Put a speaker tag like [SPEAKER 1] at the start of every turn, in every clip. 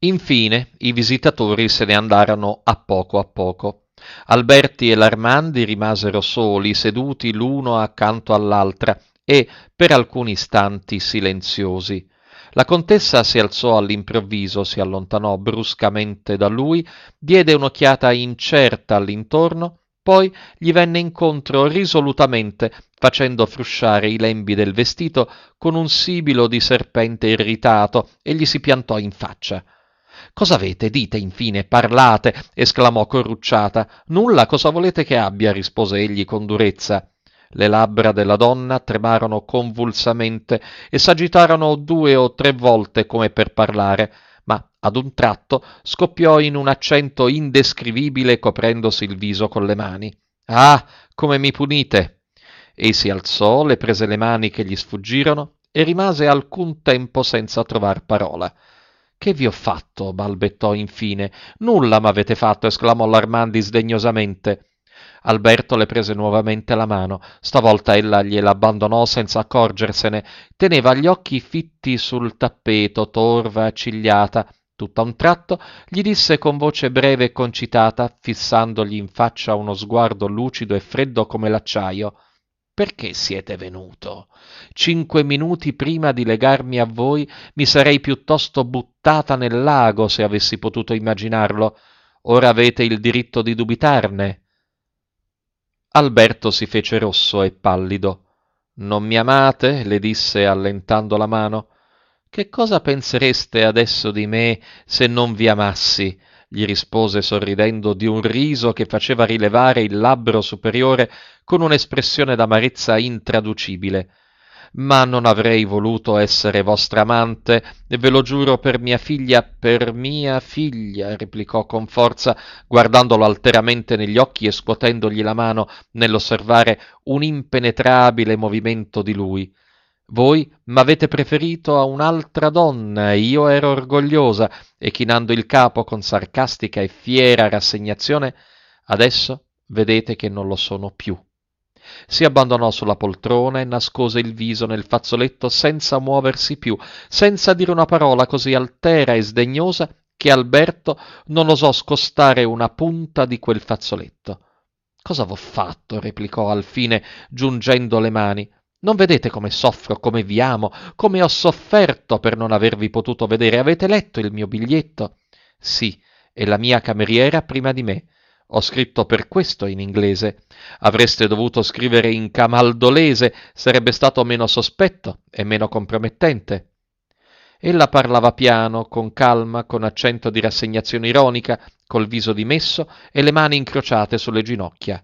[SPEAKER 1] Infine i visitatori se ne andarono a poco a poco. Alberti e l'Armandi rimasero soli, seduti l'uno accanto all'altra e per alcuni istanti silenziosi. La contessa si alzò all'improvviso, si allontanò bruscamente da lui, diede un'occhiata incerta all'intorno, poi gli venne incontro risolutamente, facendo frusciare i lembi del vestito con un sibilo di serpente irritato, e gli si piantò in faccia. «Cosa avete? Dite, infine, parlate!» esclamò Corrucciata. «Nulla, cosa volete che abbia?» rispose egli con durezza. Le labbra della donna tremarono convulsamente e s'agitarono 2 o 3 volte come per parlare, ma ad un tratto scoppiò in un accento indescrivibile coprendosi il viso con le mani. «Ah, come mi punite!» Ei si alzò, le prese le mani che gli sfuggirono e rimase alcun tempo senza trovar parola. «Che vi ho fatto?» balbettò infine. «Nulla m'avete fatto!» esclamò l'Armandi sdegnosamente. Alberto le prese nuovamente la mano. Stavolta ella gliela abbandonò senza accorgersene. Teneva gli occhi fitti sul tappeto, torva, accigliata. Tutt'a un tratto gli disse con voce breve e concitata, fissandogli in faccia uno sguardo lucido e freddo come l'acciaio: «Perché siete venuto? 5 minuti prima di legarmi a voi mi sarei piuttosto buttata nel lago se avessi potuto immaginarlo. Ora avete il diritto di dubitarne?» Alberto si fece rosso e pallido. «Non mi amate?» le disse allentando la mano. «Che cosa pensereste adesso di me se non vi amassi?» gli rispose sorridendo di un riso che faceva rilevare il labbro superiore con un'espressione d'amarezza intraducibile. «Ma non avrei voluto essere vostra amante, e ve lo giuro per mia figlia, replicò con forza, guardandolo alteramente negli occhi e scuotendogli la mano nell'osservare un impenetrabile movimento di lui. Voi m'avete preferito a un'altra donna, e io ero orgogliosa, e chinando il capo con sarcastica e fiera rassegnazione, adesso vedete che non lo sono più». Si abbandonò sulla poltrona e nascose il viso nel fazzoletto senza muoversi più, senza dire una parola, così altera e sdegnosa che Alberto non osò scostare una punta di quel fazzoletto. «Cosa v'ho fatto?» replicò alfine, giungendo le mani. «Non vedete come soffro, come vi amo, come ho sofferto per non avervi potuto vedere? Avete letto il mio biglietto?» «Sì, e la mia cameriera prima di me. Ho scritto per questo in inglese. Avreste dovuto scrivere in camaldolese, sarebbe stato meno sospetto e meno compromettente». Ella parlava piano, con calma, con accento di rassegnazione ironica, col viso dimesso e le mani incrociate sulle ginocchia.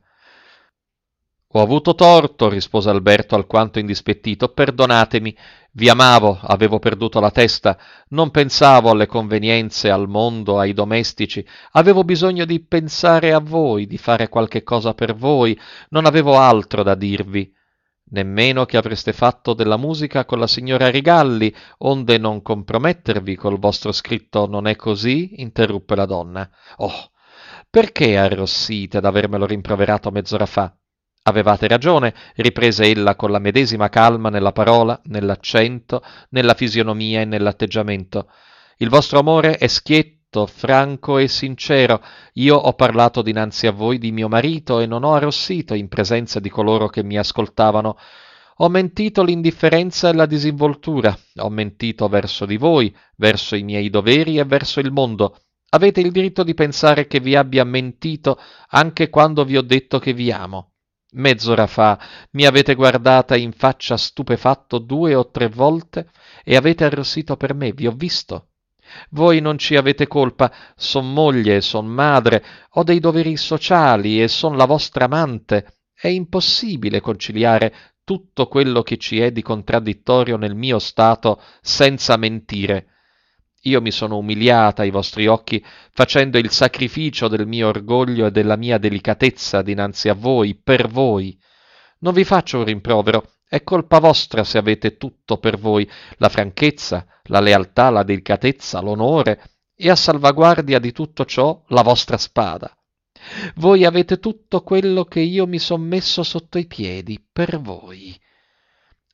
[SPEAKER 1] «Ho avuto torto», rispose Alberto alquanto indispettito. «Perdonatemi. Vi amavo, avevo perduto la testa, non pensavo alle convenienze, al mondo, ai domestici. Avevo bisogno di pensare a voi, di fare qualche cosa per voi. Non avevo altro da dirvi. Nemmeno che avreste fatto della musica con la signora Rigalli, onde non compromettervi col vostro scritto, non è così?» interruppe la donna. «Oh, perché arrossite ad avermelo rimproverato mezz'ora fa?» «Avevate ragione», riprese ella con la medesima calma nella parola, nell'accento, nella fisionomia e nell'atteggiamento. «Il vostro amore è schietto, franco e sincero. Io ho parlato dinanzi a voi di mio marito e non ho arrossito in presenza di coloro che mi ascoltavano. Ho mentito l'indifferenza e la disinvoltura, ho mentito verso di voi, verso i miei doveri e verso il mondo. Avete il diritto di pensare che vi abbia mentito anche quando vi ho detto che vi amo. Mezz'ora fa mi avete guardata in faccia stupefatto 2 o 3 volte e avete arrossito per me, vi ho visto. Voi non ci avete colpa, son moglie, son madre, ho dei doveri sociali e son la vostra amante. È impossibile conciliare tutto quello che ci è di contraddittorio nel mio stato senza mentire. Io mi sono umiliata ai vostri occhi, facendo il sacrificio del mio orgoglio e della mia delicatezza dinanzi a voi, per voi. Non vi faccio un rimprovero, è colpa vostra se avete tutto per voi, la franchezza, la lealtà, la delicatezza, l'onore, e a salvaguardia di tutto ciò la vostra spada. Voi avete tutto quello che io mi son messo sotto i piedi, per voi».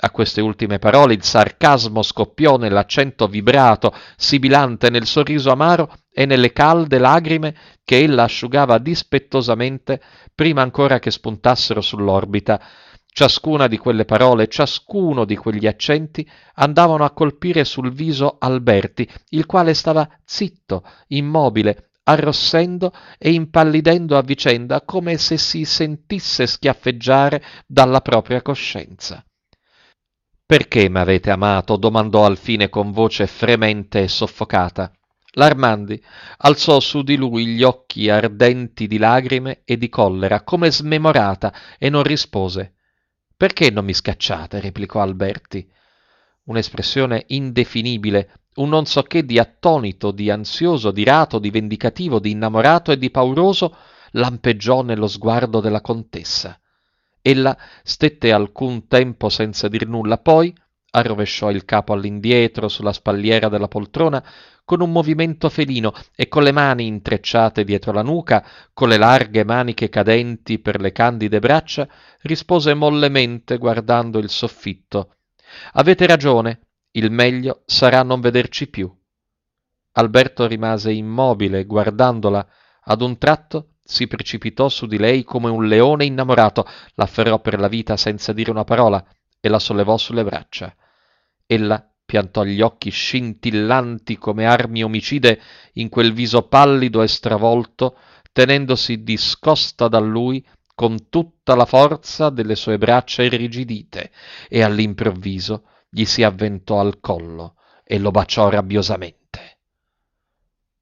[SPEAKER 1] A queste ultime parole il sarcasmo scoppiò nell'accento vibrato, sibilante, nel sorriso amaro e nelle calde lagrime che ella asciugava dispettosamente prima ancora che spuntassero sull'orbita. Ciascuna di quelle parole, ciascuno di quegli accenti andavano a colpire sul viso Alberti, il quale stava zitto, immobile, arrossendo e impallidendo a vicenda come se si sentisse schiaffeggiare dalla propria coscienza. «Perché m'avete amato?» domandò alfine con voce fremente e soffocata. L'Armandi alzò su di lui gli occhi ardenti di lagrime e di collera, come smemorata, e non rispose. «Perché non mi scacciate?» replicò Alberti. Un'espressione indefinibile, un non so che di attonito, di ansioso, di irato, di vendicativo, di innamorato e di pauroso lampeggiò nello sguardo della contessa. Ella stette alcun tempo senza dir nulla, poi arrovesciò il capo all'indietro sulla spalliera della poltrona con un movimento felino e con le mani intrecciate dietro la nuca, con le larghe maniche cadenti per le candide braccia, rispose mollemente guardando il soffitto: «Avete ragione, il meglio sarà non vederci più». Alberto rimase immobile guardandola. Ad un tratto si precipitò su di lei come un leone innamorato, l'afferrò per la vita senza dire una parola e la sollevò sulle braccia. Ella piantò gli occhi scintillanti come armi omicide in quel viso pallido e stravolto, tenendosi discosta da lui con tutta la forza delle sue braccia irrigidite, e all'improvviso gli si avventò al collo e lo baciò rabbiosamente.